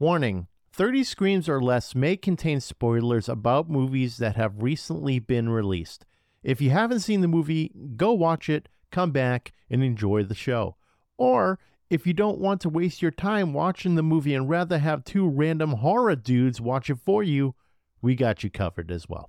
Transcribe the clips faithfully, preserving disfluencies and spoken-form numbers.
Warning, thirty Screams or Less may contain spoilers about movies that have recently been released. If you haven't seen the movie, go watch it, come back, and enjoy the show. Or, if you don't want to waste your time watching the movie and rather have two random horror dudes watch it for you, we got you covered as well.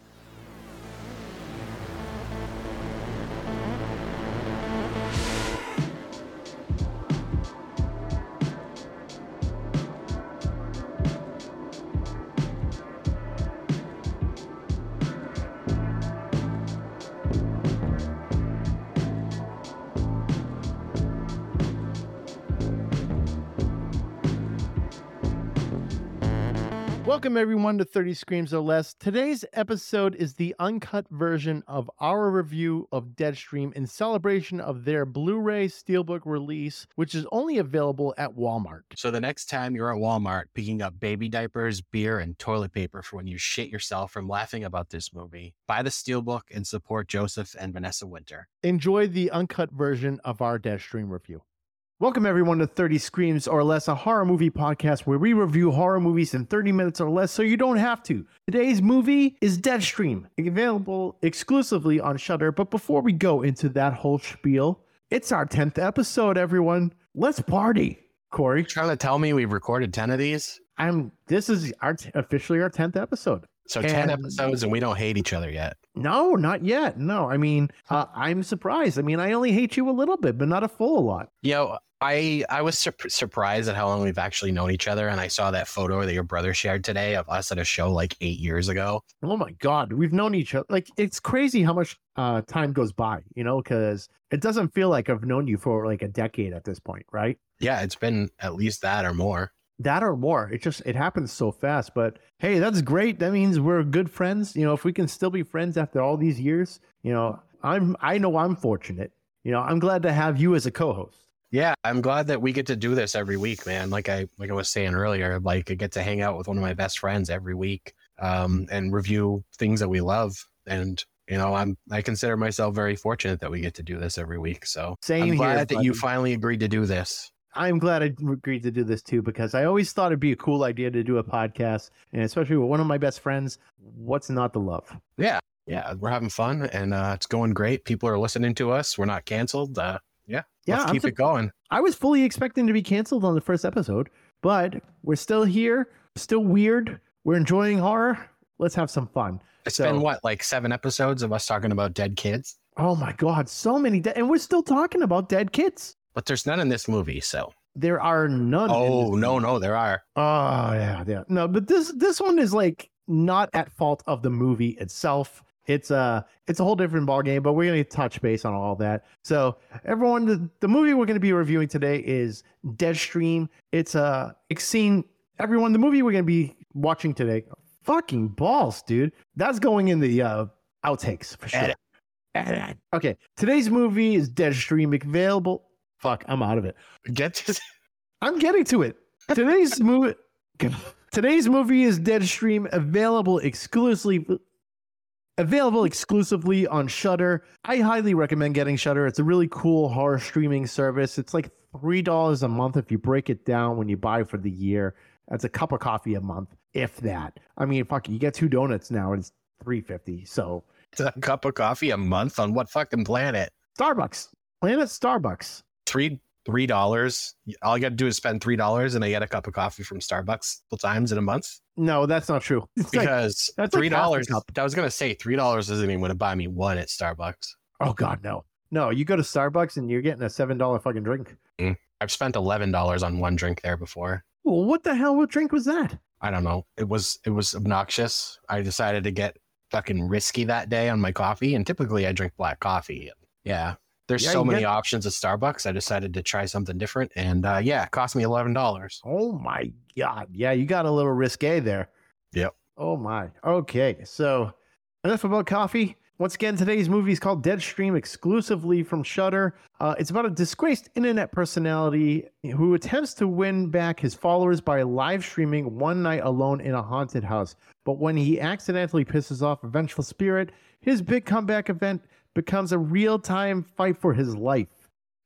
Welcome everyone to thirty Screams or Less. Today's episode is the uncut version of our review of Deadstream in celebration of their Blu-ray Steelbook release, which is only available at Walmart. So the next time you're at Walmart picking up baby diapers, beer, and toilet paper for when you shit yourself from laughing about this movie, buy the Steelbook and support Joseph and Vanessa Winter. Enjoy the uncut version of our Deadstream review. Welcome everyone to thirty Screams or Less, a horror movie podcast where we review horror movies in thirty minutes or less so you don't have to. Today's movie is Deadstream, available exclusively on Shudder. But before we go into that whole spiel, it's our tenth episode, everyone. Let's party. Corey, You're trying to tell me we've recorded ten of these? I'm. This is our t- officially our tenth episode. So And- ten episodes and we don't hate each other yet. No, not yet. No, I mean, uh, I'm surprised. I mean, I only hate you a little bit, but not a full lot. You know, I I was sur- surprised at how long we've actually known each other. And I saw that photo that your brother shared today of us at a show like eight years ago. Oh my God, we've known each other. Like, it's crazy how much uh, time goes by, you know, because it doesn't feel like I've known you for like a decade at this point, right? Yeah, it's been at least that or more. That or more. It just, it happens so fast. But hey, that's great. That means we're good friends. You know, if we can still be friends after all these years, you know, I'm, I know I'm fortunate. You know, I'm glad to have you as a co-host. Yeah, I'm glad that we get to do this every week, man. Like I like I was saying earlier, like I get to hang out with one of my best friends every week, um, and review things that we love. And you know, I'm I consider myself very fortunate that we get to do this every week. So Same I'm glad here, that you buddy. finally agreed to do this. I'm glad I agreed to do this too, because I always thought it'd be a cool idea to do a podcast, and especially with one of my best friends. What's not to love? Yeah, yeah, we're having fun, and uh, it's going great. People are listening to us. We're not canceled. Uh, yeah, Yeah, let's I'm keep sup- it going. I was fully expecting to be canceled on the first episode, but we're still here, still weird. We're enjoying horror. Let's have some fun. It's So- been what, like seven episodes of us talking about dead kids, Oh my God, so many, de- and we're still talking about dead kids. but there's none in this movie. So, There are none. in oh this no, movie. no, there are. Oh yeah, yeah. No, but this this one is like not at fault of the movie itself. It's a it's a whole different ballgame, but we're gonna touch base on all that. So everyone, the, the movie we're gonna be reviewing today is Deadstream. It's a it's seen everyone. The movie we're gonna be watching today. Fucking balls, dude. That's going in the uh, outtakes for sure. Edit. Edit. Okay, today's movie is Deadstream, available. Fuck, I'm out of it. Get to I'm getting to it. Today's movie. Today's movie is Deadstream, available exclusively. Available exclusively on Shudder. I highly recommend getting Shudder. It's a really cool horror streaming service. It's like three dollars a month if you break it down when you buy for the year. That's a cup of coffee a month, if that. I mean, fuck, you get two donuts now, and it's three fifty. So a cup of coffee a month on what fucking planet? Starbucks, Planet Starbucks. Three three dollars. All you got to do is spend three dollars, and I get a cup of coffee from Starbucks multiple times in a month. No, that's not true. It's like, Because that's like three half a dollars. cup. I was gonna say three dollars isn't even gonna buy me one at Starbucks. oh God, no, no. You go to Starbucks and you're getting a seven dollar fucking drink. I've spent eleven dollars on one drink there before. Well, what the hell? What drink was that? I don't know. It was it was obnoxious. I decided to get fucking risky that day on my coffee, and typically I drink black coffee. Yeah, there's Yeah, so you many get- options at Starbucks. I decided to try something different, and uh, yeah, it cost me eleven dollars. Oh my God. Yeah, you got a little risque there. Yep. Oh my. Okay, so enough about coffee. Once again, today's movie is called Deadstream, exclusively from Shudder. Uh, it's about a disgraced internet personality who attempts to win back his followers by live streaming one night alone in a haunted house. But when he accidentally pisses off a vengeful spirit, his big comeback event becomes a real-time fight for his life.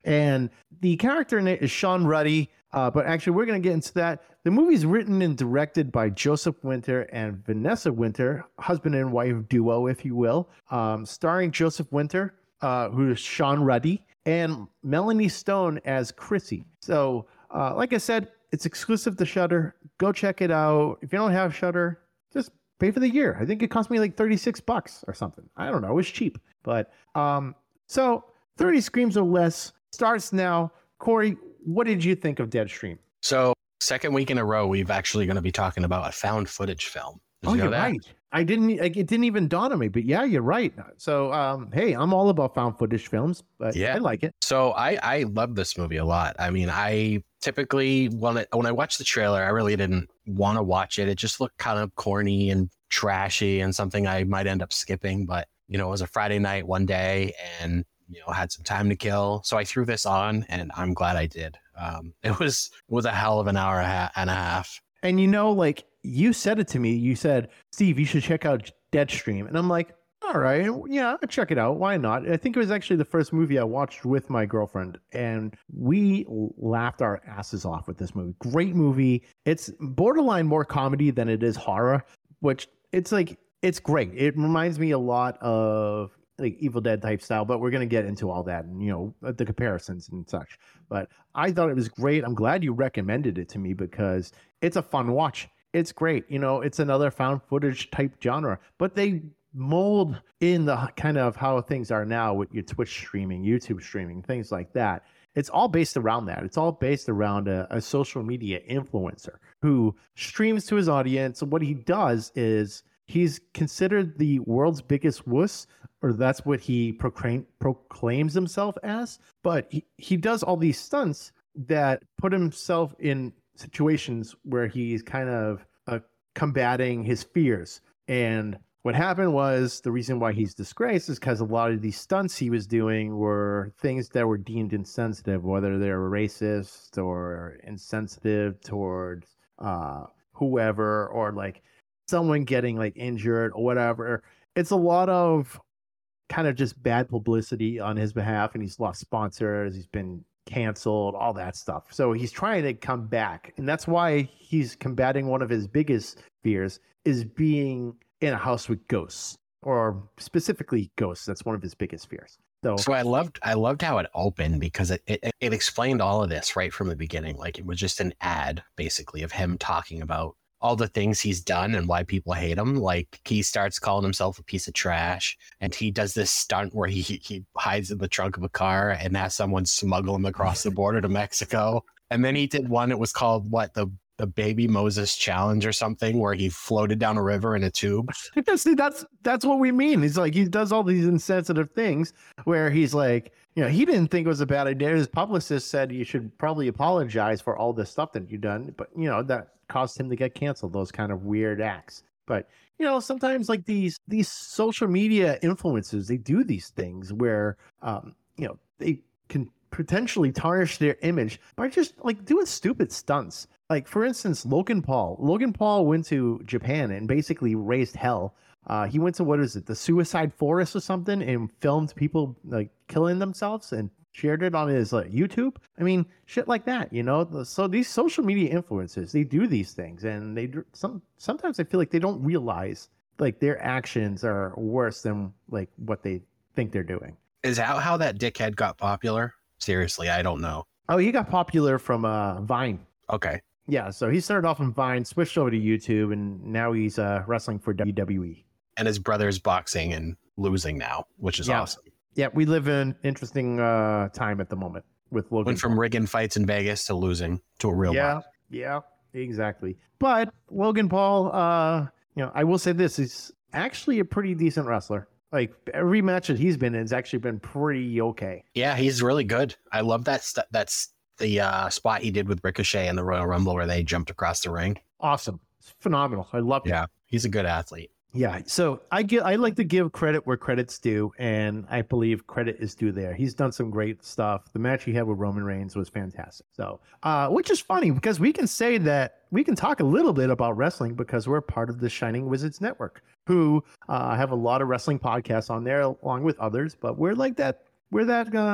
And the character in it is Sean Ruddy. Uh, but actually, we're going to get into that. The movie's written and directed by Joseph Winter and Vanessa Winter, husband and wife duo, if you will, um, starring Joseph Winter, uh, who is Sean Ruddy, and Melanie Stone as Chrissy. So, uh, like I said, it's exclusive to Shudder. Go check it out. If you don't have Shudder, just pay for the year. I think it cost me like thirty-six bucks or something. I don't know. It was cheap. But um, so thirty Screams or Less starts now. Corey, what did you think of Deadstream? So second week in a row, we've actually going to be talking about a found footage film. Did oh, you know you're that? right. I didn't, like, it didn't even dawn on me, but yeah, you're right. So, um, hey, I'm all about found footage films, but Yeah. I like it. So I, I love this movie a lot. I mean, I typically, when I, when I watched the trailer, I really didn't want to watch it. It just looked kind of corny and trashy and something I might end up skipping. But, you know, it was a Friday night one day and, you know, had some time to kill. So I threw this on and I'm glad I did. Um, it was, it was a hell of an hour and a half. And, you know, like, you said it to me. You said, Steve, you should check out Deadstream. And I'm like, all right, yeah, I'll check it out. Why not? I think it was actually the first movie I watched with my girlfriend, and we laughed our asses off with this movie. Great movie. It's borderline more comedy than it is horror, which it's like, it's great. It reminds me a lot of like Evil Dead type style, but we're going to get into all that and, you know, the comparisons and such. But I thought it was great. I'm glad you recommended it to me because it's a fun watch. It's great. You know, it's another found footage type genre, but they mold in the kind of how things are now with your Twitch streaming, YouTube streaming, things like that. It's all based around that. It's all based around a, a social media influencer who streams to his audience. What he does is he's considered the world's biggest wuss, or that's what he proclaim, proclaims himself as. But he, he does all these stunts that put himself in situations where he's kind of uh, combating his fears. And what happened was the reason why he's disgraced is because a lot of these stunts he was doing were things that were deemed insensitive, whether they're racist or insensitive towards uh, whoever, or like someone getting like injured or whatever. It's a lot of kind of just bad publicity on his behalf, and he's lost sponsors. He's been canceled, all that stuff. So he's trying to come back, and that's why he's combating one of his biggest fears is being in a house with ghosts, or specifically ghosts. That's one of his biggest fears. So, so I loved I loved how it opened because it, it it explained all of this right from the beginning. Like it was just an ad basically of him talking about all the things he's done and why people hate him. Like he starts calling himself a piece of trash, and he does this stunt where he he hides in the trunk of a car and has someone smuggle him across the border to Mexico. And then he did one. It was called what the the Baby Moses Challenge or something, where he floated down a river in a tube. See, that's that's what we mean. He's like, he does all these insensitive things where he's like, you know, he didn't think it was a bad idea. His publicist said you should probably apologize for all this stuff that you've done, but you know that caused him to get canceled. Those kind of weird acts. But you know, sometimes like these these social media influencers, they do these things where um, you know, they can potentially tarnish their image by just like doing stupid stunts. Like, for instance, Logan Paul. Logan Paul went to Japan and basically raised hell. Uh, he went to, what is it, the Suicide Forest or something, and filmed people like killing themselves and shared it on his like, YouTube. I mean, shit like that, you know? So these social media influencers, they do these things, and they some sometimes I feel like they don't realize like their actions are worse than like what they think they're doing. Is that how that dickhead got popular? Seriously, I don't know. Oh, he got popular from uh, Vine. Okay. Yeah, so he started off on Vine, switched over to YouTube, and now he's uh, wrestling for W W E. And his brother's boxing and losing now, which is yeah. awesome. Yeah, we live in an interesting uh, time at the moment with Logan. Went from rigging fights in Vegas to losing to a real Yeah, one. yeah, exactly. But Logan Paul, uh, you know, I will say this, he's actually a pretty decent wrestler. Like every match that he's been in has actually been pretty okay. Yeah, he's really good. I love that. St- that's the uh, spot he did with Ricochet in the Royal Rumble where they jumped across the ring. Awesome. It's phenomenal. I love it. Yeah, he's a good athlete. Yeah. So I give, I like to give credit where credit's due, and I believe credit is due there. He's done some great stuff. The match he had with Roman Reigns was fantastic. So, uh, which is funny because we can say that we can talk a little bit about wrestling because we're part of the Shining Wizards Network, who uh, have a lot of wrestling podcasts on there along with others, but we're like that. We're that uh,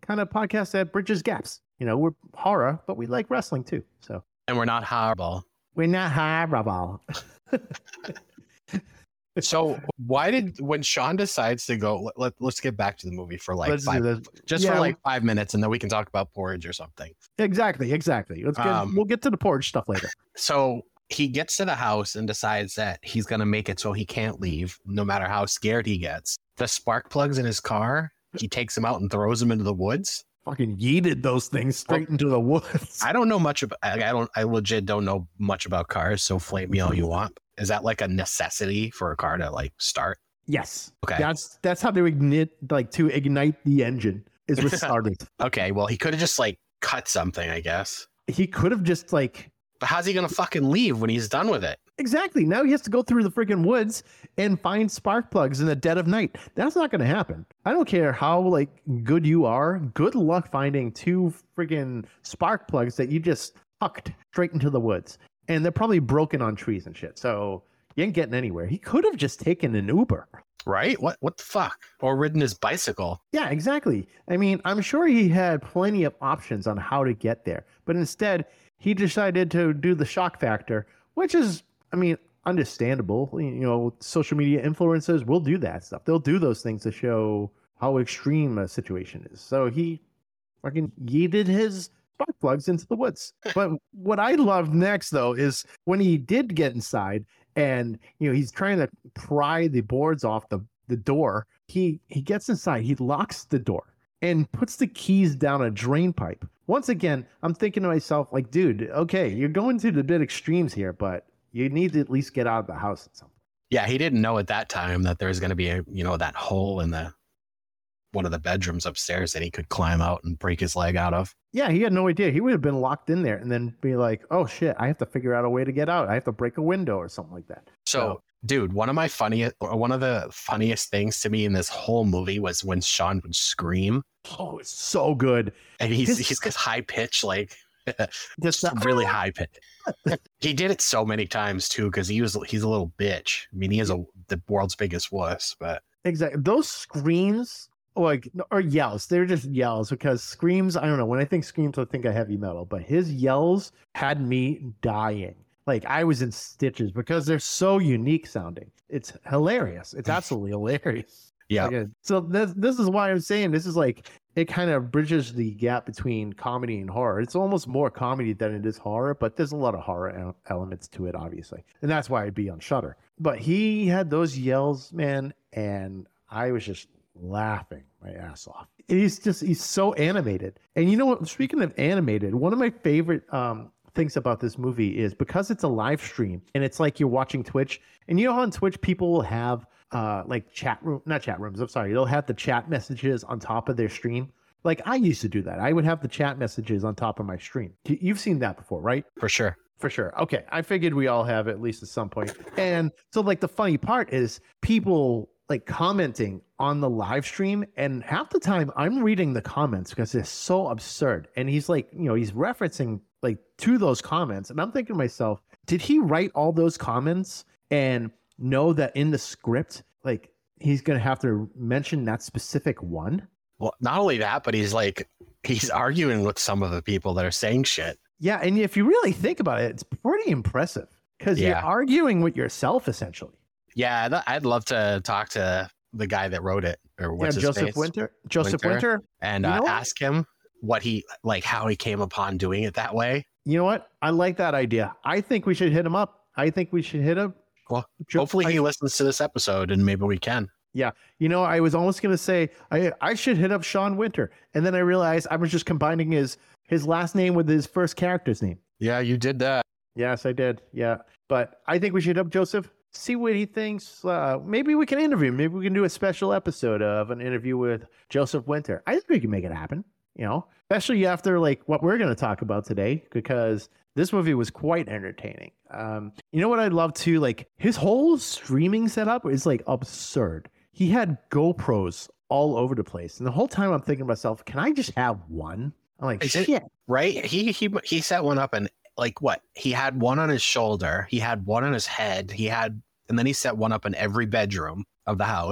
kind of podcast that bridges gaps. You know, we're horror, but we like wrestling too. So, and we're not horrible. We're not horrible. So why did when Sean decides to go? Let, let, let's get back to the movie for like Let's five, do this. just Yeah. for like five minutes, and then we can talk about porridge or something. Exactly, exactly. Let's get. Um, we'll get to the porridge stuff later. So he gets to the house and decides that he's going to make it so he can't leave, no matter how scared he gets. The spark plugs in his car, he takes them out and throws them into the woods. Fucking yeeted those things straight into the woods. I don't know much about. I don't. I legit don't know much about cars. So flame me all you want. Is that like a necessity for a car to like start? Yes. Okay. That's that's how they ignite, like to ignite the engine is with starters. Okay. Well, he could have just like cut something, I guess. He could have just like. But how's he gonna fucking leave when he's done with it? Exactly. Now he has to go through the freaking woods and find spark plugs in the dead of night. That's not going to happen. I don't care how like good you are. Good luck finding two freaking spark plugs that you just tucked straight into the woods. And they're probably broken on trees and shit. So you ain't getting anywhere. He could have just taken an Uber. Right? What what the fuck? Or ridden his bicycle. Yeah, exactly. I mean, I'm sure he had plenty of options on how to get there. But instead, he decided to do the shock factor, which is, I mean, understandable. You know, social media influencers will do that stuff. They'll do those things to show how extreme a situation is. So he fucking yeeted his spark plugs into the woods. But what I love next, though, is when he did get inside and, you know, he's trying to pry the boards off the, the door. He, he gets inside, he locks the door and puts the keys down a drain pipe. Once again, I'm thinking to myself, like, dude, okay, you're going to the bit extremes here, but you need to at least get out of the house at some point. Yeah, he didn't know at that time that there was going to be a, you know, that hole in the one of the bedrooms upstairs that he could climb out and break his leg out of. Yeah, he had no idea. He would have been locked in there and then be like, oh shit, I have to figure out a way to get out. I have to break a window or something like that. So, So- dude, one of my funniest, or one of the funniest things to me in this whole movie was when Sean would scream, Oh, it's so good. and he's This- he's got high pitch, like Just just really high pitch. He did it so many times too, because he was he's a little bitch. I mean, he is a the world's biggest wuss, but Exactly. Those screams, like, or yells, they're just yells because screams, I don't know. When I think screams, I think of heavy metal, but his yells had me dying. Like, I was in stitches because they're so unique sounding. It's hilarious. It's absolutely hilarious. yeah, Like, uh, so this, this is why I'm saying this is like, it kind of bridges the gap between comedy and horror. It's almost more comedy than it is horror, but there's a lot of horror el- elements to it, obviously. And that's why it'd be on Shudder. But he had those yells, man, and I was just laughing my ass off. He's just, he's so animated. And you know what? Speaking of animated, one of my favorite um, things about this movie is because it's a live stream and it's like you're watching Twitch. And you know how on Twitch people will have uh, like chat room, not chat rooms, I'm sorry. They'll have the chat messages on top of their stream. Like I used to do that. I would have the chat messages on top of my stream. Y- You've seen that before, right? for sure. For sure. Okay. I figured we all have at least at some point. And so like the funny part is people like commenting on the live stream, and half the time I'm reading the comments because they're so absurd. And he's like, you know, he's referencing like to those comments. And I'm thinking to myself, did he write all those comments and know that in the script, like he's going to have to mention that specific one? Well, not only that, but he's like he's arguing with some of the people that are saying shit. Yeah. And if you really think about it, it's pretty impressive because Yeah. you're arguing with yourself essentially. Yeah, th- I'd love to talk to the guy that wrote it, or what's yeah, his Joseph face, Winter. Joseph Winter. Winter. and You uh, know what? ask him what he like, how he came upon doing it that way. You know what? I like that idea. I think we should hit him up. I think we should hit him. Well, Jo- hopefully I- he listens to this episode, and maybe we can. Yeah. You know, I was almost gonna say I I should hit up Sean Winter, and then I realized I was just combining his his last name with his first character's name. Yeah, you did that. Yes, I did. Yeah, but I think we should hit up Joseph. See what he thinks. Uh, maybe we can interview him. Maybe we can do a special episode of an interview with Joseph Winter. I think we can make it happen. You know, especially after like what we're going to talk about today, because this movie was quite entertaining. Um, you know what I love too? Like his whole streaming setup is like absurd. He had GoPros all over the place, and the whole time I'm thinking to myself, can I just have one? I'm like, Is it- shit. Right? He he he set one up, and like what? He had one on his shoulder, he had one on his head, he had, and then he set one up in every bedroom of the house.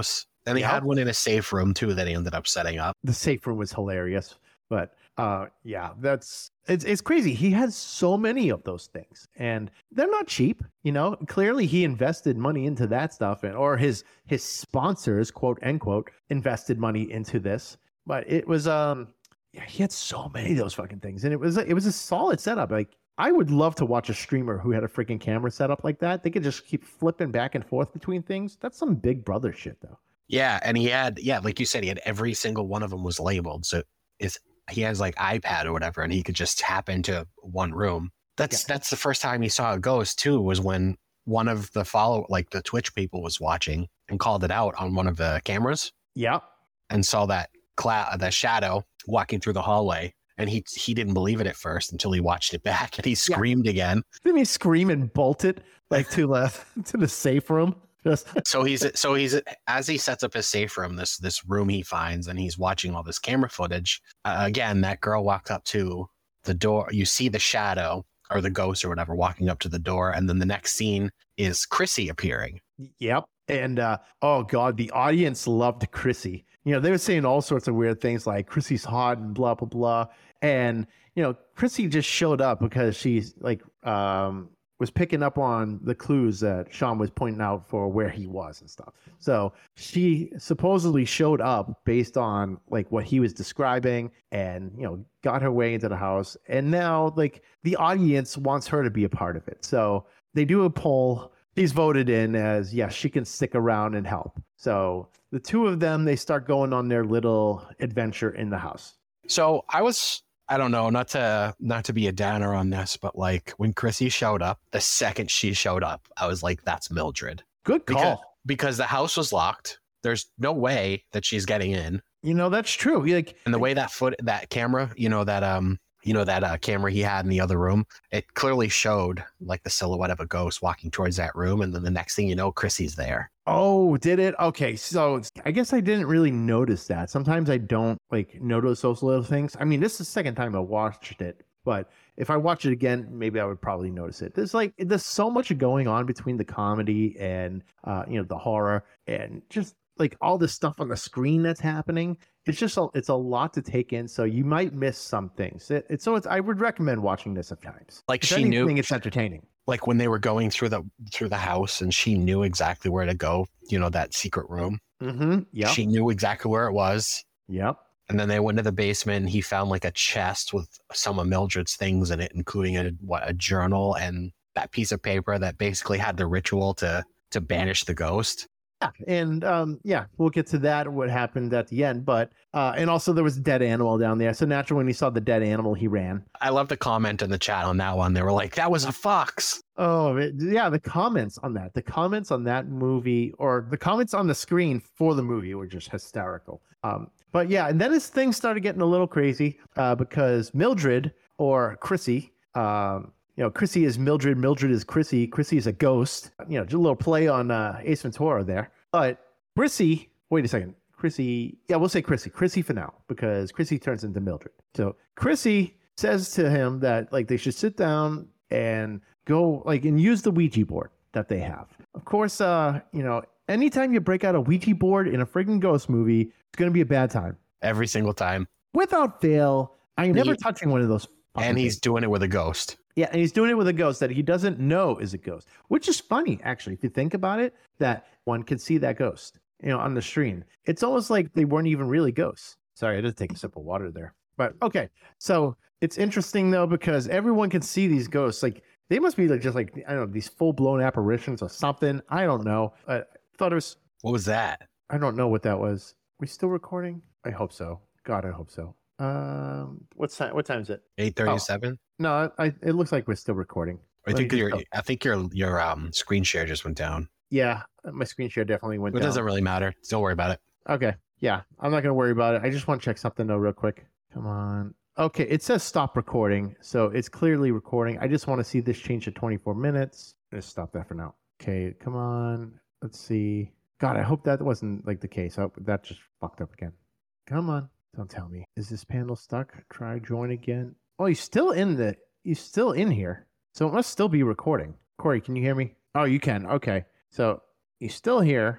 And he Yep. had one in a safe room too that he ended up setting up. The safe room was hilarious, but uh, yeah, that's it's it's crazy. He has so many of those things, and they're not cheap. You know, clearly he invested money into that stuff, and or his his sponsors, quote unquote, invested money into this. But it was um, yeah, he had so many of those fucking things, and it was it was a solid setup. Like I would love to watch a streamer who had a freaking camera set up like that. They could just keep flipping back and forth between things. That's some Big Brother shit, though. Yeah, and he had, yeah, like you said, he had every single one of them was labeled. So it's he has like iPad or whatever, and he could just tap into one room. That's yeah. that's the first time he saw a ghost too, was when one of the follow like the Twitch people was watching and called it out on one of the cameras. Yeah, and saw that cloud, the shadow walking through the hallway, and he he didn't believe it at first until he watched it back, and he screamed yeah. again. Didn't he scream and bolt it like to the to the safe room? Just so he's so he's as he sets up his safe room, this this room he finds, and he's watching all this camera footage. Uh, again, that girl walked up to the door. You see the shadow or the ghost or whatever walking up to the door, and then the next scene is Chrissy appearing. Yep, and uh, oh god, the audience loved Chrissy. You know, they were saying all sorts of weird things like Chrissy's hot and blah blah blah, and you know, Chrissy just showed up because she's like um. was picking up on the clues that Sean was pointing out for where he was and stuff. So she supposedly showed up based on like what he was describing and, you know, got her way into the house. And now like the audience wants her to be a part of it. So they do a poll. He's voted in as, yes, she can stick around and help. So the two of them, they start going on their little adventure in the house. So I was... I don't know, not to not to be a downer on this, but like when Chrissy showed up, the second she showed up, I was like, that's Mildred. Good call. Because, because the house was locked. There's no way that she's getting in. You know, that's true. Like, and the way that foot, that camera, you know, that um, you know, that uh, camera he had in the other room, it clearly showed like the silhouette of a ghost walking towards that room. And then the next thing you know, Chrissy's there. Oh, did it? Okay, so I guess I didn't really notice that. Sometimes I don't like notice those little things. I mean, this is the second time I watched it, but if I watch it again, maybe I would probably notice it. There's like there's so much going on between the comedy and uh, you know, the horror and just like all this stuff on the screen that's happening. It's just a, it's a lot to take in, so you might miss some things. It, it's so it's I would recommend watching this at times. Like if she anything, knew it's entertaining. Like when they were going through the through the house and she knew exactly where to go, you know, that secret room. Mm-hmm. Yeah. She knew exactly where it was. Yep. And then they went to the basement and he found like a chest with some of Mildred's things in it, including a what a journal and that piece of paper that basically had the ritual to to banish the ghost. Yeah, and um, yeah, we'll get to that, what happened at the end. But uh, and also there was a dead animal down there. So naturally, when he saw the dead animal, he ran. I love the comment in the chat on that one. They were like, that was a fox. Oh, it, yeah, the comments on that, the comments on that movie, or the comments on the screen for the movie were just hysterical. Um, but yeah, and then his thing started getting a little crazy uh, because Mildred, or Chrissy, um, you know, Chrissy is Mildred, Mildred is Chrissy, Chrissy is a ghost. You know, just a little play on uh, Ace Ventura there. But Chrissy, wait a second. Chrissy, yeah, we'll say Chrissy. Chrissy for now, because Chrissy turns into Mildred. So Chrissy says to him that, like, they should sit down and go, like, and use the Ouija board that they have. Of course, uh, you know, anytime you break out a Ouija board in a friggin' ghost movie, it's going to be a bad time. Every single time. Without fail. I'm never he, touching one of those. And he's things. doing it with a ghost. Yeah, and he's doing it with a ghost that he doesn't know is a ghost, which is funny, actually, if you think about it, that one can see that ghost, you know, on the stream. It's almost like they weren't even really ghosts. Sorry, I did take a sip of water there. But okay, so it's interesting, though, because everyone can see these ghosts. Like, they must be like just like, I don't know, these full-blown apparitions or something. I don't know. I thought it was... What was that? I don't know what that was. Are we still recording? I hope so. God, I hope so. Um, what's time? What time is it? eight thirty-seven. Oh. No, I, it looks like we're still recording. I think your I think your your um screen share just went down. Yeah, my screen share definitely went it down. It doesn't really matter. Don't worry about it. Okay. Yeah, I'm not gonna worry about it. I just want to check something though, real quick. Come on. Okay, it says stop recording, so it's clearly recording. I just want to see this change to twenty-four minutes. Let's stop that for now. Okay, come on. Let's see. God, I hope that wasn't like the case. I hope that just fucked up again. Come on. Don't tell me. Is this panel stuck? Try join again. Oh, he's still in the. He's still in here. So it must still be recording. Corey, can you hear me? Oh, you can. Okay. So he's still here.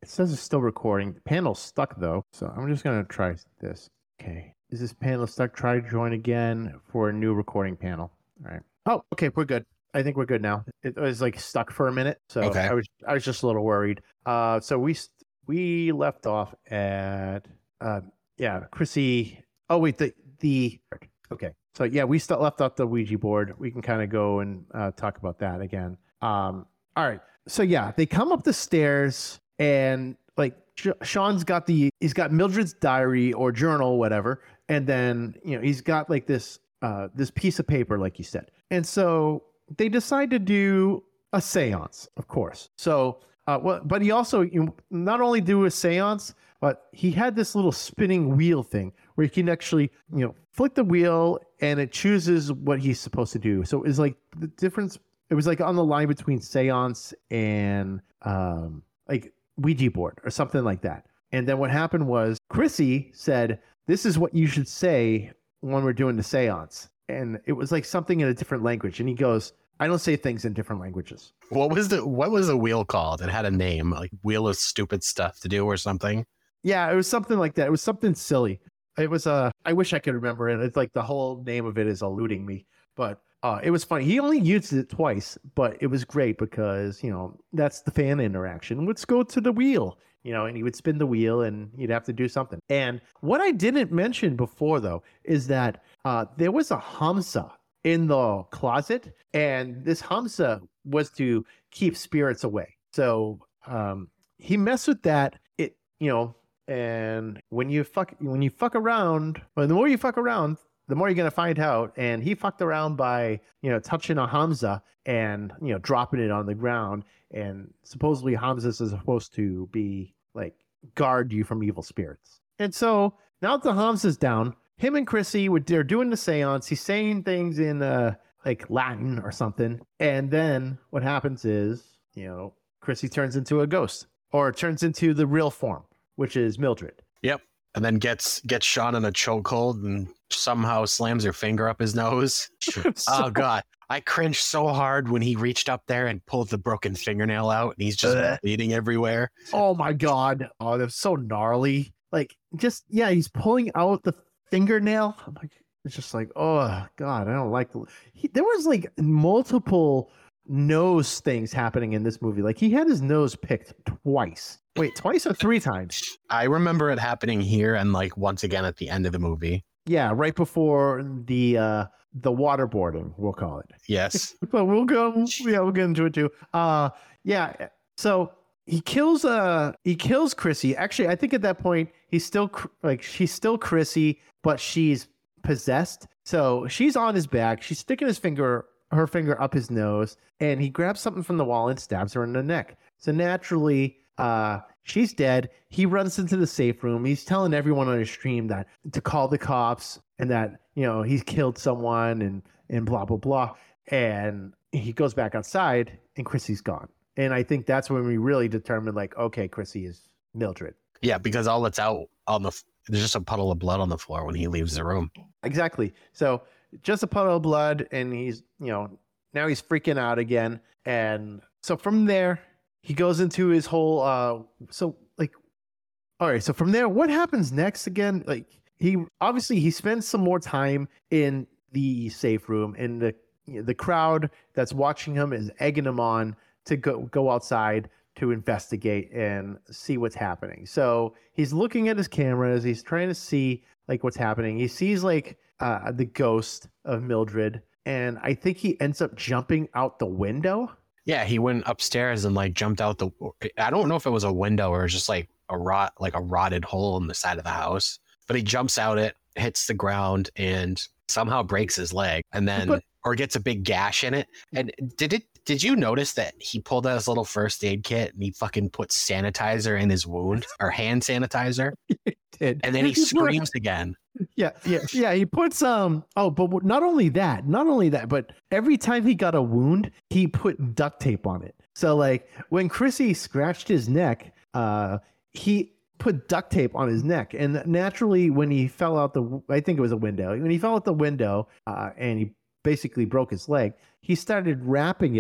It says it's still recording. The panel's stuck though, so I'm just gonna try this. Okay, is this panel stuck? Try to join again for a new recording panel. All right. Oh, okay, we're good. I think we're good now. It was like stuck for a minute, so Okay. I was I was just a little worried. Uh, so we we left off at uh, yeah, Chrissy. Oh wait, the the okay. So yeah, we still left off the Ouija board. We can kind of go and uh, talk about that again. Um, all right. So yeah, they come up the stairs and like Sean's got the he's got Mildred's diary or journal, whatever, and then you know he's got like this uh, this piece of paper, like you said, and so they decide to do a seance, of course. So, uh, well, but he also you know, not only do a seance, but he had this little spinning wheel thing where you can actually, you know, flick the wheel and it chooses what he's supposed to do. So it's like the difference. It was like on the line between seance and um, like Ouija board or something like that. And then what happened was Chrissy said, "This is what you should say when we're doing the seance." And it was like something in a different language. And he goes, "I don't say things in different languages." What was the what was the wheel called? It had a name, like wheel of stupid stuff to do or something. Yeah, it was something like that. It was something silly. It was uh I wish I could remember it. It's like the whole name of it is eluding me. But uh it was funny. He only used it twice, but it was great because, you know, that's the fan interaction. Let's go to the wheel. You know, and he would spin the wheel and you'd have to do something. And what I didn't mention before, though, is that uh, there was a Hamsa in the closet, and this Hamsa was to keep spirits away. So um, he messed with that. It, you know, and when you fuck, when you fuck around, well, the more you fuck around, the more you're gonna find out. And he fucked around by, you know, touching a Hamsa and you know dropping it on the ground. And supposedly Hamzas is supposed to be like guard you from evil spirits. And so now that the Hamza's down, him and Chrissy would they're doing the seance. He's saying things in uh like Latin or something. And then what happens is, you know, Chrissy turns into a ghost or turns into the real form, which is Mildred. Yep. And then gets gets Sean in a chokehold and somehow slams her finger up his nose. so, Oh God. I cringed so hard when he reached up there and pulled the broken fingernail out and he's just uh, bleeding everywhere. Oh my God. Oh, that's so gnarly. Like just, yeah, he's pulling out the fingernail. I'm like, it's just like, oh God, I don't like the, he, there was like multiple nose things happening in this movie. Like he had his nose picked twice. Wait, twice or three times? I remember it happening here and like once again at the end of the movie. Yeah, right before the uh the waterboarding, we'll call it. Yes. But we'll go yeah, we'll get into it too. Uh yeah, so he kills uh he kills Chrissy. Actually, I think at that point he's still like she's still Chrissy, but she's possessed. So she's on his back. She's sticking his finger her finger up his nose, and he grabs something from the wall and stabs her in the neck. So naturally, uh she's dead. He runs into the safe room. He's telling everyone on his stream that to call the cops and that, you know, he's killed someone and and blah blah blah. And he goes back outside and Chrissy's gone. And I think that's when we really determined, like, okay, Chrissy is Mildred. Yeah, because all that's out on the there's just a puddle of blood on the floor when he leaves the room. Exactly. So just a puddle of blood, and he's, you know, now he's freaking out again. And so from there, he goes into his whole uh so like all right, so from there, what happens next again? Like he obviously he spends some more time in the safe room, and the you know, the crowd that's watching him is egging him on to go go outside to investigate and see what's happening. So he's looking at his cameras, he's trying to see like what's happening. He sees like uh the ghost of Mildred, and I think he ends up jumping out the window. Yeah, he went upstairs and like jumped out the. I don't know if it was a window or just like a rot, like a rotted hole in the side of the house. But he jumps out it, hits the ground, and somehow breaks his leg, and then but, or gets a big gash in it. And did it? Did you notice that he pulled out his little first aid kit and he fucking put sanitizer in his wound or hand sanitizer? He did, and then he screams again. Yeah, yeah, yeah. He puts um. Oh, but not only that, not only that, but every time he got a wound, he put duct tape on it. So like when Chrissy scratched his neck, uh, he put duct tape on his neck, and naturally, when he fell out the, I think it was a window. When he fell out the window, uh, and he basically broke his leg, he started wrapping it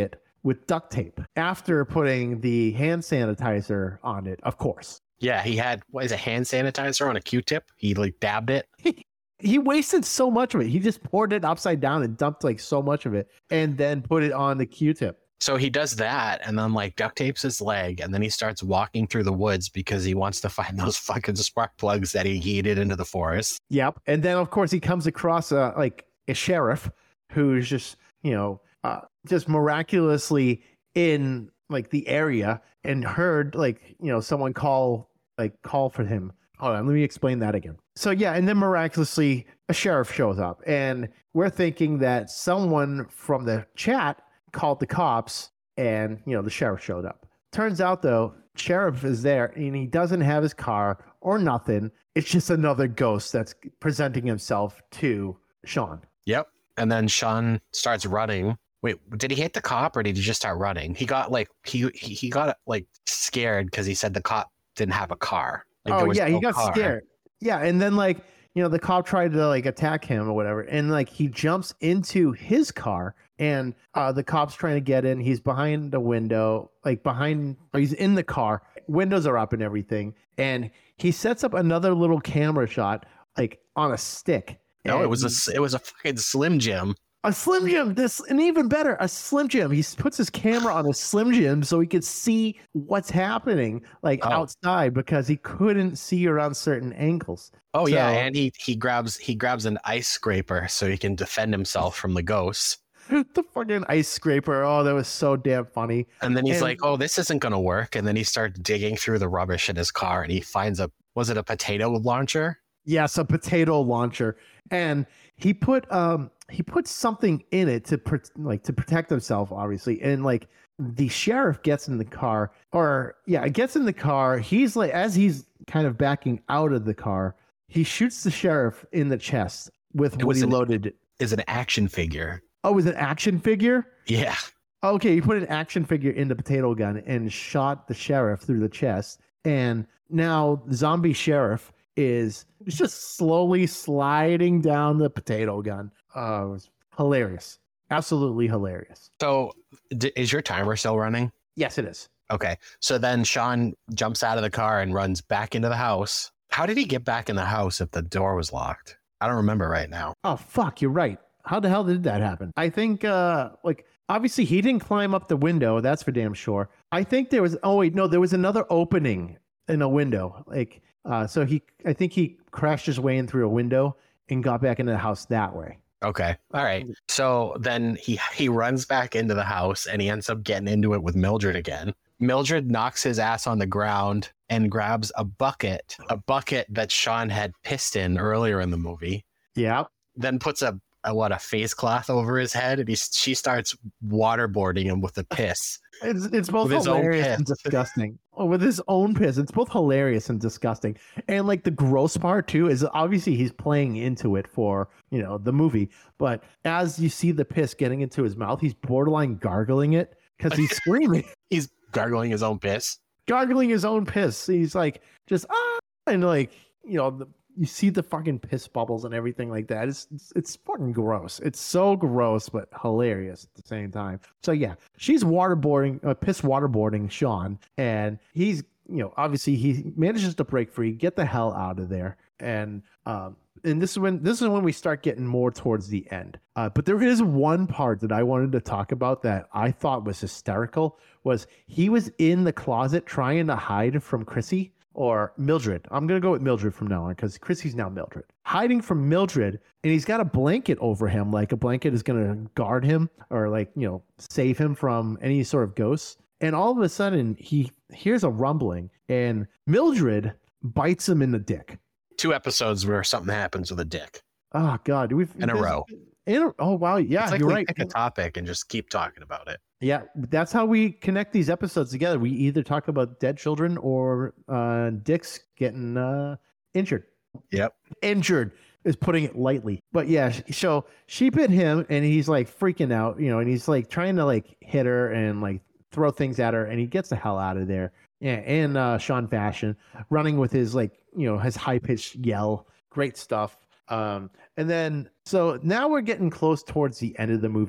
with duct tape after putting the hand sanitizer on it, of course. Yeah, he had, what is it, hand sanitizer on a Q-tip? He like dabbed it. He wasted so much of it. He just poured it upside down and dumped like so much of it and then put it on the Q-tip. So he does that and then like duct tapes his leg and then he starts walking through the woods because he wants to find those fucking spark plugs that he yeeted into the forest. Yep. And then of course he comes across a, like a sheriff who's just, you know, uh, just miraculously in like the area and heard like, you know, someone call like call for him. Hold on, let me explain that again. So yeah, and then miraculously a sheriff shows up and we're thinking that someone from the chat called the cops and, you know, the sheriff showed up. Turns out though, sheriff is there and he doesn't have his car or nothing. It's just another ghost that's presenting himself to Sean. Yep. And then Sean starts running. Wait, did he hit the cop or did he just start running? He got like, he he, he got like scared because he said the cop didn't have a car. Like, oh yeah, no he got car. scared. Yeah, and then like, you know, the cop tried to like attack him or whatever, and like he jumps into his car, and uh, the cop's trying to get in. He's behind the window, like behind, or he's in the car. Windows are up and everything, and he sets up another little camera shot, like on a stick. No, it was a it was a fucking Slim Jim. A Slim Jim, this, and even better, a Slim Jim. He puts his camera on a Slim Jim so he could see what's happening, like oh. outside, because he couldn't see around certain angles. Oh so, yeah, and he he grabs he grabs an ice scraper so he can defend himself from the ghosts. The fucking ice scraper. Oh, that was so damn funny. And then he's and, like, "Oh, this isn't gonna work." And then he starts digging through the rubbish in his car, and he finds a was it a potato launcher? Yes, a potato launcher, and he put um. he put something in it to pro- like to protect himself, obviously. And like the sheriff gets in the car, or yeah, gets in the car. He's like, as he's kind of backing out of the car, he shoots the sheriff in the chest with It what was he an- loaded. Is an action figure. Oh, it was an action figure? Yeah. Okay, he put an action figure in the potato gun and shot the sheriff through the chest. And now zombie sheriff is just slowly sliding down the potato gun. Uh, it was hilarious. Absolutely hilarious. So d- is your timer still running? Yes, it is. Okay. So then Sean jumps out of the car and runs back into the house. How did he get back in the house if the door was locked? I don't remember right now. Oh, fuck, you're right. How the hell did that happen? I think, uh, like, obviously he didn't climb up the window. That's for damn sure. I think there was, oh, wait, no, there was another opening in a window. Like, uh, so he, I think he crashed his way in through a window and got back into the house that way. Okay. All right. So then he he runs back into the house and he ends up getting into it with Mildred again. Mildred knocks his ass on the ground and grabs a bucket, a bucket that Sean had pissed in earlier in the movie. Yeah. Then puts a, a what a face cloth over his head and he she starts waterboarding him with the piss. It's it's both With his own hilarious piss. and disgusting. Oh, with his own piss, it's both hilarious and disgusting. And like the gross part too is obviously he's playing into it for, you know, the movie. But as you see the piss getting into his mouth, he's borderline gargling it because he's screaming, He's gargling his own piss. gargling his own piss. He's like just ah, and like you know the, you see the fucking piss bubbles and everything like that. It's, it's it's fucking gross. It's so gross, but hilarious at the same time. So yeah, she's waterboarding, uh, piss waterboarding Sean, and he's you know obviously he manages to break free, get the hell out of there, and um and this is when this is when we start getting more towards the end. Uh, but there is one part that I wanted to talk about that I thought was hysterical. Was he was in the closet trying to hide from Chrissy. Or Mildred. I'm going to go with Mildred from now on because Chrissy's now Mildred. Hiding from Mildred, and he's got a blanket over him, like a blanket is going to guard him or, like, you know, save him from any sort of ghosts. And all of a sudden, he hears a rumbling, and Mildred bites him in the dick. Two episodes where something happens with a dick. Oh, God. We've, In a row. In a, oh, wow. Yeah, it's like you're we right. pick a topic and just keep talking about it. Yeah, that's how we connect these episodes together. We either talk about dead children or uh, dicks getting uh, injured. Yep. Injured is putting it lightly. But yeah, so she bit him and he's like freaking out, you know, and he's like trying to like hit her and like throw things at her, and he gets the hell out of there. Yeah, and uh, Sean fashion, running with his like, you know, his high pitched yell. Great stuff. Um, and then so now we're getting close towards the end of the movie.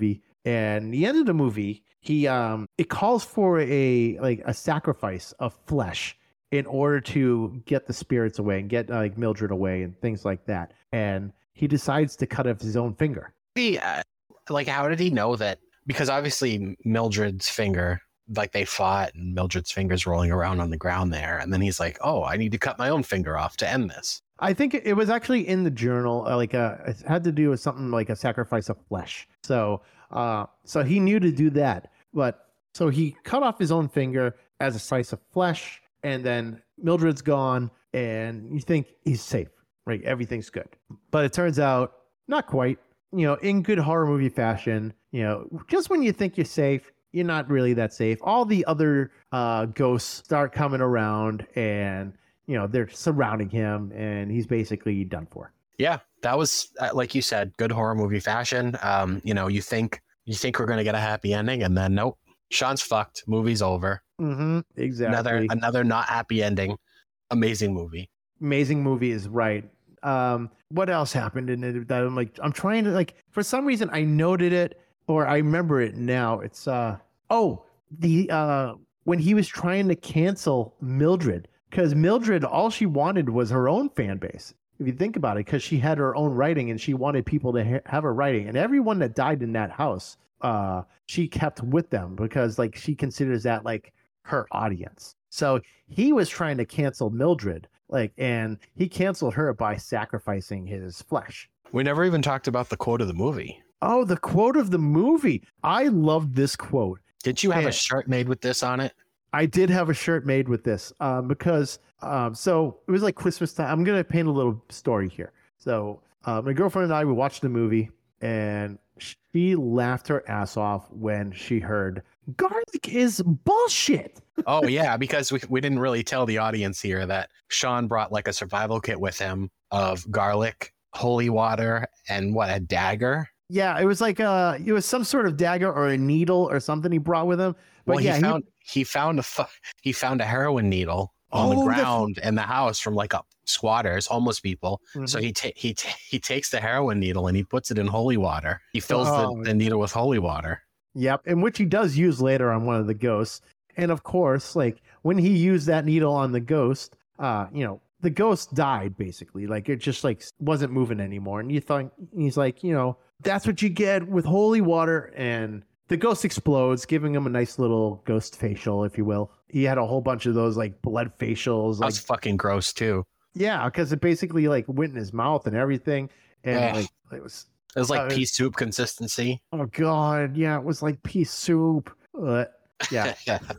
And the end of the movie, he um it calls for a like a sacrifice of flesh in order to get the spirits away and get uh, like Mildred away and things like that. And he decides to cut off his own finger. Yeah, like how did he know that? Because obviously Mildred's finger, like they fought and Mildred's finger's rolling around on the ground there. And then he's like, oh, I need to cut my own finger off to end this. I think it was actually in the journal, uh, like a, it had to do with something like a sacrifice of flesh. So, uh, so he knew to do that. But so he cut off his own finger as a slice of flesh, and then Mildred's gone, and you think he's safe, right? Everything's good. But it turns out not quite. You know, in good horror movie fashion, you know, just when you think you're safe, you're not really that safe. All the other uh, ghosts start coming around, and you know they're surrounding him, and he's basically done for. Yeah, that was uh, like you said, good horror movie fashion. Um, you know, you think you think we're gonna get a happy ending, and then nope, Sean's fucked. Movie's over. Mm-hmm, exactly. Another another not happy ending. Amazing movie. Amazing movie is right. Um, what else happened in it that I'm like, I'm trying to like, for some reason I noted it or I remember it now. It's, uh, oh, the, uh, when he was trying to cancel Mildred, because Mildred, all she wanted was her own fan base. If you think about it, because she had her own writing and she wanted people to ha- have her writing, and everyone that died in that house, uh, she kept with them because like she considers that like her audience. So he was trying to cancel Mildred. Like, and he canceled her by sacrificing his flesh. We never even talked about the quote of the movie. Oh, the quote of the movie. I loved this quote. Did you have Man. a shirt made with this on it? I did have a shirt made with this um, because, um, so it was like Christmas time. I'm going to paint a little story here. So uh, my girlfriend and I, we watched the movie, and she laughed her ass off when she heard garlic is bullshit. Oh yeah, because we we didn't really tell the audience here that Sean brought like a survival kit with him of garlic, holy water, and what, a dagger? Yeah, it was like uh it was some sort of dagger or a needle or something he brought with him. But well, yeah, he found he, he found a fu- he found a heroin needle on Oh, the the- ground in the house from like a squatters, homeless people. Mhm. So he ta- he ta- he takes the heroin needle and he puts it in holy water. He fills Oh. the, the needle with holy water. Yep, and which he does use later on one of the ghosts. And of course, like when he used that needle on the ghost, uh, you know, the ghost died basically. Like it just like wasn't moving anymore. And you thought he's like, you know, that's what you get with holy water. And the ghost explodes, giving him a nice little ghost facial, if you will. He had a whole bunch of those like blood facials. That Like, was fucking gross too. yeah, because it basically like went in his mouth and everything. And Ugh. like it was, It was like Uh, pea soup consistency. oh God, yeah, it was like pea soup. Uh, yeah.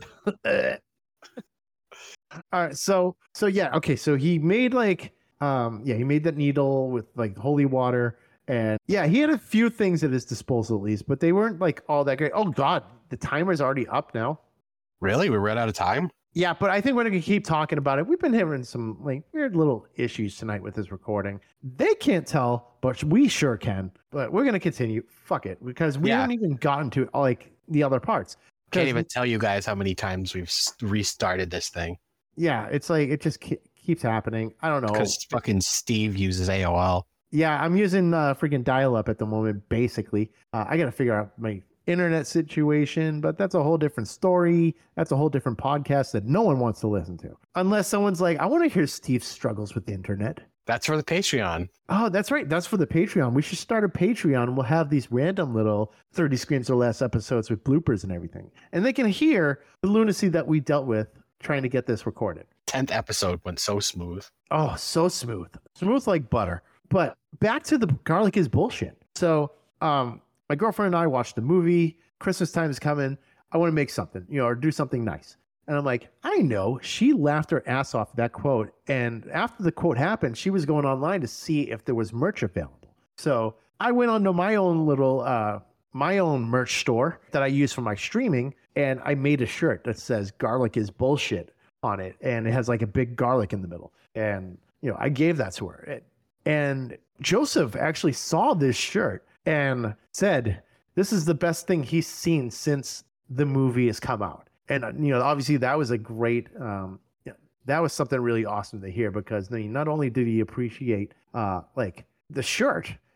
All right, so so yeah, okay, so he made like um yeah, he made that needle with like holy water, and yeah, he had a few things at his disposal at least, but they weren't like all that great. Oh God, the timer's already up now. Really? We ran out of time? Yeah, but I think we're gonna keep talking about it. We've been having some like weird little issues tonight with this recording. They can't tell, but we sure can. But we're gonna continue. Fuck it, because we Yeah. haven't even gotten to like the other parts. Can't 'Cause- even tell you guys how many times we've s- restarted this thing Yeah, it's like it just ke- keeps happening. I don't know. because fucking Steve uses A O L. Yeah, I'm using uh, freaking dial-up at the moment. Basically, uh, I got to figure out my internet situation, but that's a whole different story. That's a whole different podcast that no one wants to listen to, unless someone's like, "I want to hear Steve's struggles with the internet." That's for the Patreon. Oh, that's right. That's for the Patreon. We should start a Patreon. We'll have these random little thirty screams or less episodes with bloopers and everything, and they can hear the lunacy that we dealt with trying to get this recorded. tenth episode went so smooth. Oh, so smooth. Smooth like butter. But back to the garlic is bullshit. So, um, my girlfriend and I watched the movie. Christmas time is coming. I want to make something, you know, or do something nice. And I'm like, I know. She laughed her ass off at that quote. And after the quote happened, she was going online to see if there was merch available. So I went onto my own little, uh, my own merch store that I use for my streaming. And I made a shirt that says garlic is bullshit on it. And it has like a big garlic in the middle. And, you know, I gave that to her. It, and Joseph actually saw this shirt and said, this is the best thing he's seen since the movie has come out. And, uh, you know, obviously that was a great, um, yeah, that was something really awesome to hear because I mean, not only did he appreciate uh, like the shirt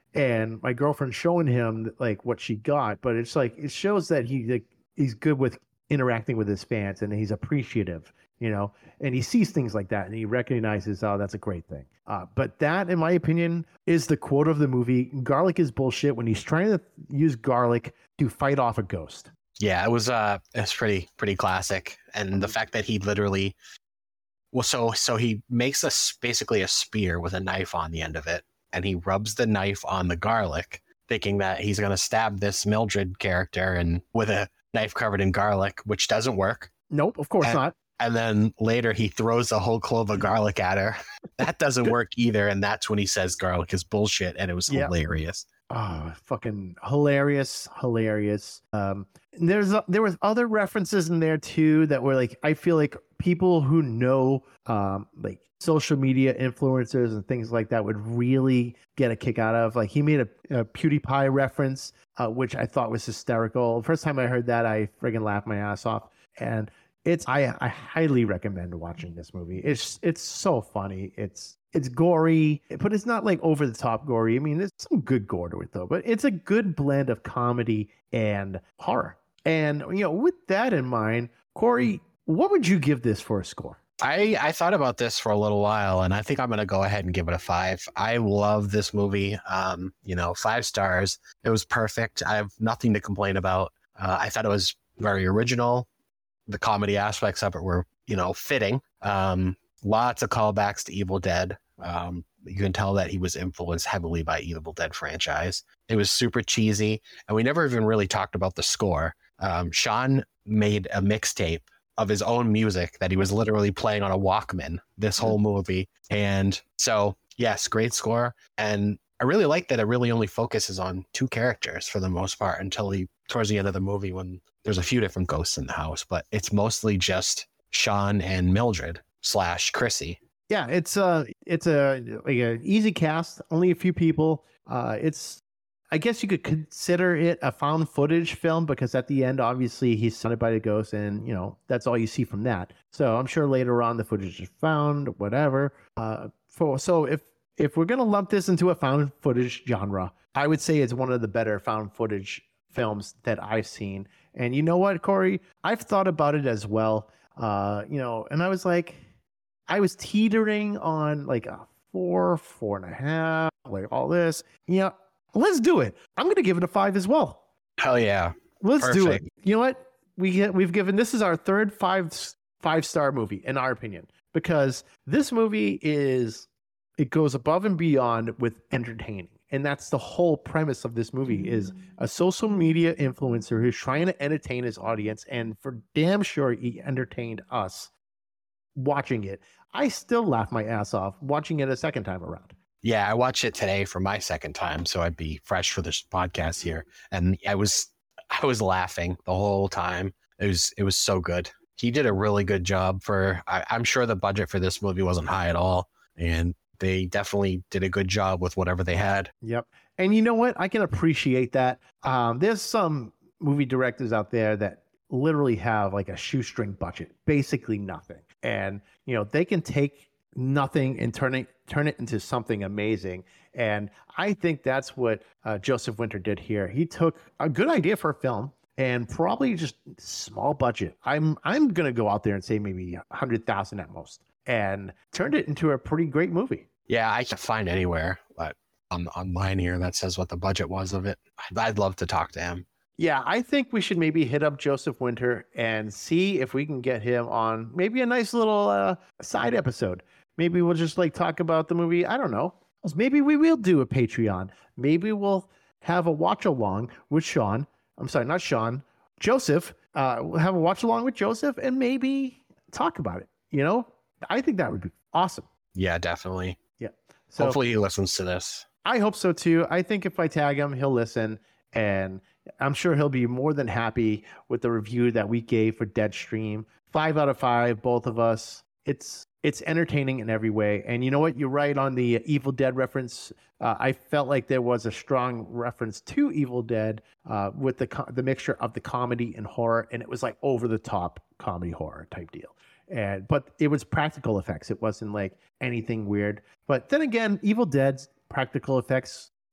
and my girlfriend's showing him like what she got, but it's like it shows that he like he's good with interacting with his fans and he's appreciative, you know, and he sees things like that and he recognizes, oh, that's a great thing. Uh, but that, in my opinion, is the quote of the movie. Garlic is bullshit when he's trying to use garlic to fight off a ghost. Yeah, it was uh it's pretty pretty classic. And the fact that he literally well so so he makes us basically a spear with a knife on the end of it, and he rubs the knife on the garlic, thinking that he's gonna stab this Mildred character and with a knife covered in garlic, which doesn't work. Nope, of course and, not. And then later he throws a whole clove of garlic at her. That doesn't work either. And that's when he says garlic is bullshit. And it was Yep. hilarious. Oh, fucking hilarious, hilarious. Um, there's uh, there was other references in there too that were like, I feel like people who know um like social media influencers and things like that would really get a kick out of. Like he made a, a PewDiePie reference, uh, which I thought was hysterical. The first time I heard that, I friggin' laughed my ass off. And it's I I highly recommend watching this movie. It's it's so funny. It's It's gory, but it's not like over the top gory. I mean, there's some good gore to it though, but it's a good blend of comedy and horror. And, you know, with that in mind, Corey, what would you give this for a score? I, I thought about this for a little while, and I think I'm going to go ahead and give it a five. I love this movie. Um, you know, five stars. It was perfect. I have nothing to complain about. Uh, I thought it was very original. The comedy aspects of it were, you know, fitting. Um, Lots of callbacks to Evil Dead. Um, you can tell that he was influenced heavily by Evil Dead franchise. It was super cheesy, and we never even really talked about the score. Um, Sean made a mixtape of his own music that he was literally playing on a Walkman this whole movie. And so, yes, great score. And I really like that it really only focuses on two characters for the most part until he, towards the end of the movie, when there's a few different ghosts in the house, but it's mostly just Sean and Mildred slash Chrissy. Yeah, it's uh it's a like a easy cast, only a few people. Uh it's I guess you could consider it a found footage film because at the end obviously he's surrounded by the ghost and you know that's all you see from that. So I'm sure later on the footage is found, whatever. Uh for so if if we're gonna lump this into a found footage genre, I would say it's one of the better found footage films that I've seen. And you know what, Corey? I've thought about it as well. Uh, you know, and I was like I was teetering on like a four, four and a half, like all this. Yeah, let's do it. I'm going to give it a five as well. Hell yeah. Let's Perfect. do it. You know what? We get, we've given, this is our third five, five star movie in our opinion, because this movie is, it goes above and beyond with entertaining. And that's the whole premise of this movie is a social media influencer who's trying to entertain his audience. And for damn sure, he entertained us watching it. I still laugh my ass off watching it a second time around. Yeah, I watched it today for my second time, so I'd be fresh for this podcast here. And I was I was laughing the whole time. It was it was so good. He did a really good job for I, I'm sure the budget for this movie wasn't high at all. And they definitely did a good job with whatever they had. Yep. And you know what? I can appreciate that. Um, there's some movie directors out there that literally have like a shoestring budget, basically nothing. And, you know, they can take nothing and turn it, turn it into something amazing. And I think that's what uh, Joseph Winter did here. He took a good idea for a film and probably just small budget. I'm, I'm going to go out there and say maybe a hundred thousand at most and turned it into a pretty great movie. Yeah, I can't find anywhere but on online here that says what the budget was of it. I'd love to talk to him. Yeah, I think we should maybe hit up Joseph Winter and see if we can get him on maybe a nice little uh, side episode. Maybe we'll just like talk about the movie. I don't know. Maybe we will do a Patreon. Maybe we'll have a watch along with Sean. I'm sorry, not Sean. Joseph. Uh, we'll have a watch along with Joseph and maybe talk about it. You know, I think that would be awesome. Yeah, definitely. Yeah. So hopefully he listens to this. I hope so too. I think if I tag him, he'll listen, and I'm sure he'll be more than happy with the review that we gave for Deadstream. Five out of five, both of us. It's it's entertaining in every way. And you know what? You're right on the Evil Dead reference. Uh, I felt like there was a strong reference to Evil Dead uh, with the co- the mixture of the comedy and horror, and it was like over the top comedy horror type deal. And but it was practical effects. It wasn't like anything weird. But then again, Evil Dead's practical effects, you know,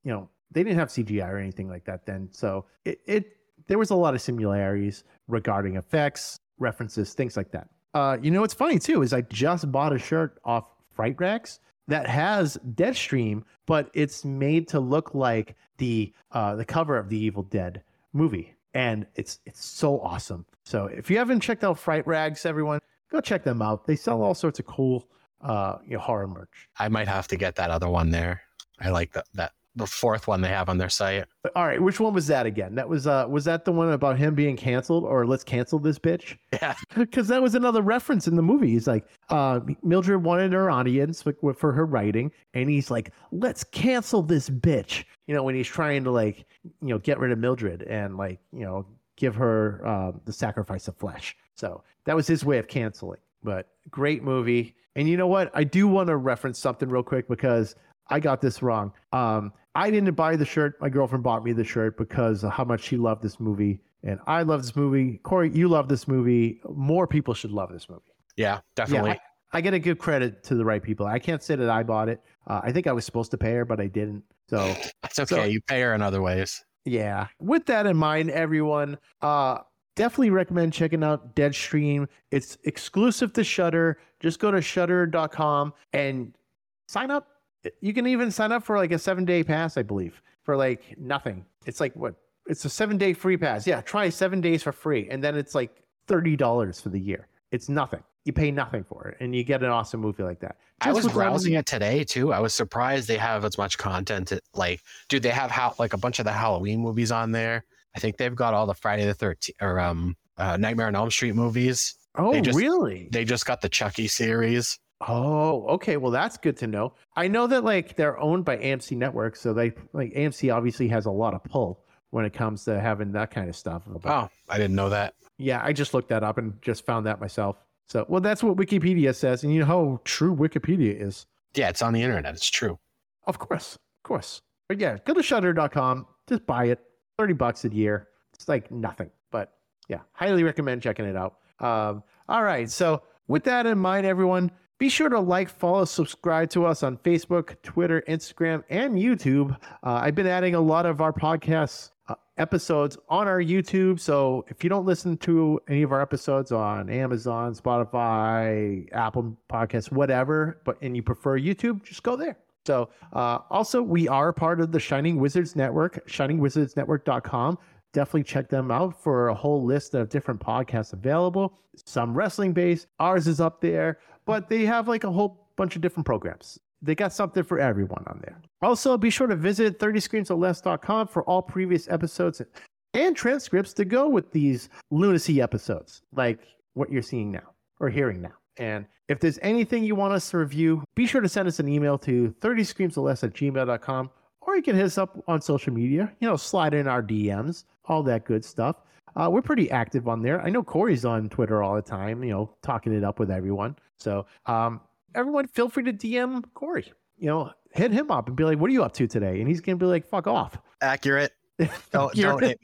they didn't have C G I or anything like that then. So it, it there was a lot of similarities regarding effects, references, things like that. Uh, you know what's funny too is I just bought a shirt off Fright Rags that has Deadstream, but it's made to look like the uh, the cover of the Evil Dead movie, and it's it's so awesome. So if you haven't checked out Fright Rags, everyone, go check them out. They sell all sorts of cool uh, you know, horror merch. I might have to get that other one there. I like that that the fourth one they have on their site. But, all right, which one was that again? That was uh was that the one about him being canceled, or let's cancel this bitch? Yeah, because that was another reference in the movie. He's like, uh, Mildred wanted her audience for, for her writing, and he's like, let's cancel this bitch. You know, when he's trying to like, you know, get rid of Mildred and like, you know, give her uh, the sacrifice of flesh. So that was his way of canceling. But great movie. And you know what? I do want to reference something real quick because I got this wrong. Um, I didn't buy the shirt. My girlfriend bought me the shirt because of how much she loved this movie. And I love this movie. Corey, you love this movie. More people should love this movie. Yeah, definitely. Yeah, I, I got to give credit to the right people. I can't say that I bought it. Uh, I think I was supposed to pay her, but I didn't. So that's okay. So, you pay her in other ways. Yeah. With that in mind, everyone, uh, definitely recommend checking out Deadstream. It's exclusive to Shudder. Just go to shudder dot com and sign up. You can even sign up for like a seven day pass, I believe, for like nothing. It's like what? It's a seven day free pass. Yeah, try seven days for free. And then it's like thirty dollars for the year. It's nothing. You pay nothing for it and you get an awesome movie like that. Just I was browsing it today too. I was surprised they have as much content. Like, dude, they have how like a bunch of the Halloween movies on there. I think they've got all the Friday the thirteenth or um uh, Nightmare on Elm Street movies. Oh, they just, really? They just got the Chucky series. Oh, okay. Well, that's good to know. I know that like they're owned by A M C Network, so they like A M C obviously has a lot of pull when it comes to having that kind of stuff. But, oh, I didn't know that. Yeah, I just looked that up and just found that myself. So, well, that's what Wikipedia says, and you know how true Wikipedia is. Yeah, it's on the internet. It's true. Of course, of course. But yeah, go to shudder dot com. Just buy it. thirty bucks a year. It's like nothing. But yeah, highly recommend checking it out. Um, all right. So with that in mind, everyone, be sure to like, follow, subscribe to us on Facebook, Twitter, Instagram, and YouTube. Uh, I've been adding a lot of our podcasts uh, episodes on our YouTube. So if you don't listen to any of our episodes on Amazon, Spotify, Apple Podcasts, whatever, but and you prefer YouTube, just go there. So uh, also, we are part of the Shining Wizards Network, shining wizards network dot com. Definitely check them out for a whole list of different podcasts available. Some wrestling based. Ours is up there, but they have like a whole bunch of different programs. They got something for everyone on there. Also, be sure to visit thirty screams or less dot com for all previous episodes and transcripts to go with these lunacy episodes, like what you're seeing now or hearing now. And if there's anything you want us to review, be sure to send us an email to thirty screams or less at gmail dot com, or you can hit us up on social media, you know, slide in our D Ms, all that good stuff. Uh, we're pretty active on there. I know Corey's on Twitter all the time, you know, talking it up with everyone. So um, everyone feel free to D M Corey, you know, hit him up and be like, what are you up to today? And he's going to be like, fuck off. Accurate. Don't, don't hit.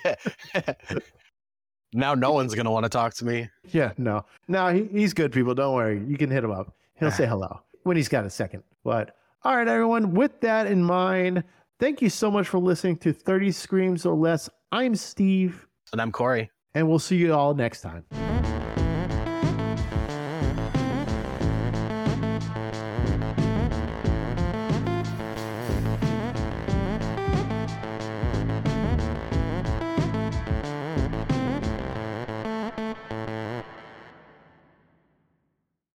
Now no one's going to want to talk to me. Yeah, no. No, he, he's good, people. Don't worry. You can hit him up. He'll say hello when he's got a second. But all right, everyone, with that in mind, thank you so much for listening to thirty Screams or Less. I'm Steve. And I'm Corey. And we'll see you all next time.